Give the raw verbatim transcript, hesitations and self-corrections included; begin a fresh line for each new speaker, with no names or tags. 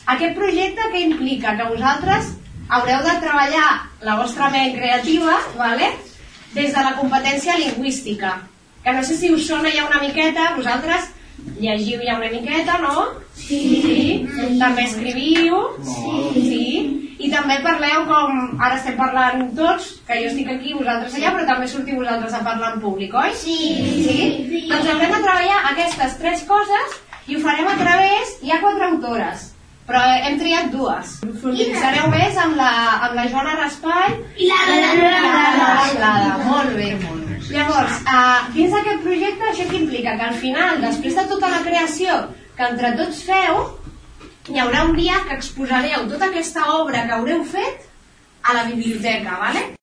Aquest projecte què implica? Que vosaltres haureu de treballar la vostra ment creativa, vale? Des de la competència lingüística, que no sé si us sona ja una miqueta. Vosaltres llegiu ja una miqueta, no? Sí. Sí. També escriviu? Sí. Sí. I també parleu com ara estem parlant tots, que jo estic aquí, vosaltres allà, però també sortiu vosaltres a parlar en públic, oi? Sí. Sí? Doncs haurem de treballar aquestes tres coses i ho farem a través... Hi ha quatre autores, però hem triat dues. Us fixareu més amb la, amb la Joana Raspall i la Lada. Molt bé. Llavors, uh, dins d'aquest projecte, això què implica? Que al final, després de tota la creació que entre tots feu, hi haurà un dia que exposareu tota aquesta obra que haureu fet a la biblioteca, vale?